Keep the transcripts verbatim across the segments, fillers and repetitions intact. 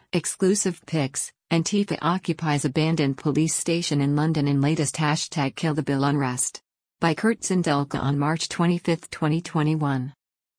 Exclusive pics: Antifa occupies abandoned police station in London in latest hashtag Kill the Bill unrest. By Kurt Zindelka on March twenty-fifth, twenty twenty-one.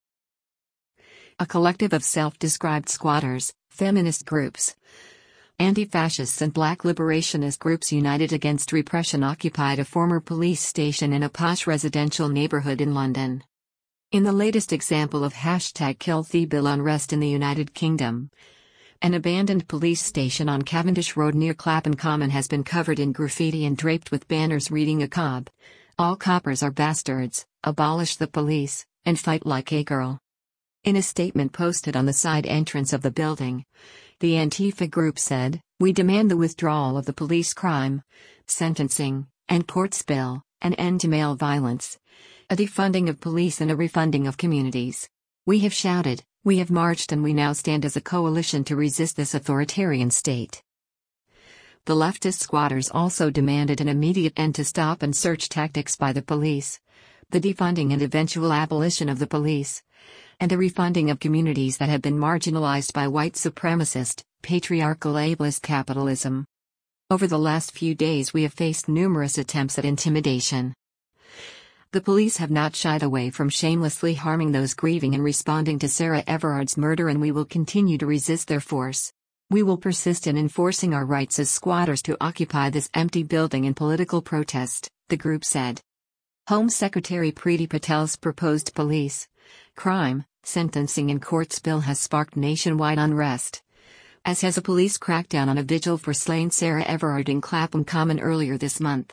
A collective of self-described squatters, feminist groups, anti-fascists and black liberationist groups united against repression occupied a former police station in a posh residential neighborhood in London. In the latest example of hashtag Kill the Bill unrest in the United Kingdom, an abandoned police station on Cavendish Road near Clapham Common has been covered in graffiti and draped with banners reading a cob. All coppers are bastards, abolish the police, and fight like a girl. In a statement posted on the side entrance of the building, the Antifa group said, "We demand the withdrawal of the police crime, sentencing, and courts bill, an end to male violence, a defunding of police and a refunding of communities. We have shouted, we have marched, and we now stand as a coalition to resist this authoritarian state." The leftist squatters also demanded an immediate end to stop and search tactics by the police, the defunding and eventual abolition of the police, and the refunding of communities that have been marginalized by white supremacist, patriarchal ableist capitalism. Over the last few days we have faced numerous attempts at intimidation. The police have not shied away from shamelessly harming those grieving and responding to Sarah Everard's murder, and we will continue to resist their force. We will persist in enforcing our rights as squatters to occupy this empty building in political protest, the group said. Home Secretary Priti Patel's proposed police, crime, sentencing and courts bill has sparked nationwide unrest, as has a police crackdown on a vigil for slain Sarah Everard in Clapham Common earlier this month.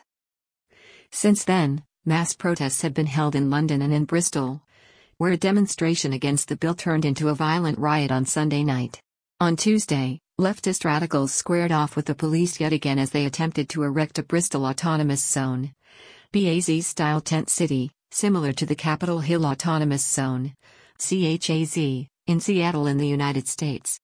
Since then, mass protests have been held in London and in Bristol, where a demonstration against the bill turned into a violent riot on Sunday night. On Tuesday, leftist radicals squared off with the police yet again as they attempted to erect a Bristol Autonomous Zone, B A Z-style tent city, similar to the Capitol Hill Autonomous Zone, C H A Z, in Seattle in the United States.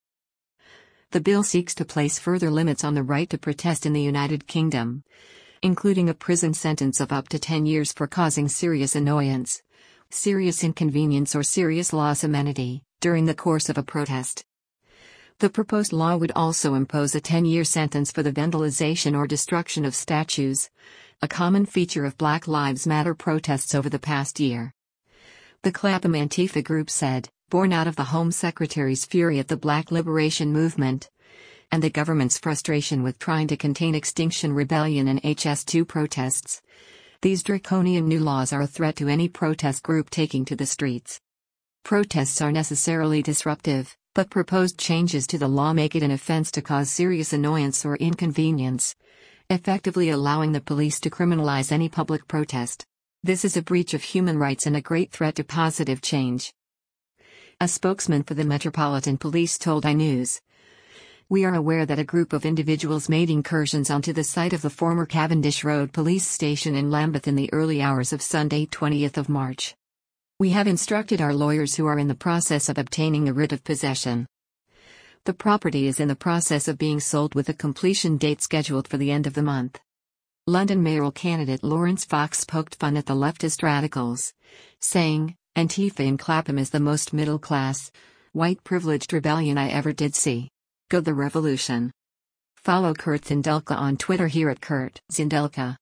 The bill seeks to place further limits on the right to protest in the United Kingdom, including a prison sentence of up to ten years for causing serious annoyance, serious inconvenience or serious loss of amenity during the course of a protest. The proposed law would also impose a ten-year sentence for the vandalization or destruction of statues, a common feature of Black Lives Matter protests over the past year. The Clapham Antifa group said, born out of the Home Secretary's fury at the Black Liberation Movement, and the government's frustration with trying to contain Extinction Rebellion and H S two protests, these draconian new laws are a threat to any protest group taking to the streets. Protests are necessarily disruptive, but proposed changes to the law make it an offense to cause serious annoyance or inconvenience, effectively allowing the police to criminalize any public protest. This is a breach of human rights and a great threat to positive change. A spokesman for the Metropolitan Police told iNews, "We are aware that a group of individuals made incursions onto the site of the former Cavendish Road police station in Lambeth in the early hours of Sunday, twentieth of March. We have instructed our lawyers who are in the process of obtaining a writ of possession. The property is in the process of being sold with a completion date scheduled for the end of the month." London mayoral candidate Laurence Fox poked fun at the leftist radicals, saying, "Antifa in Clapham is the most middle-class, white-privileged rebellion I ever did see. Go the revolution." Follow Kurt Zindelka on Twitter here at Kurt Zindelka.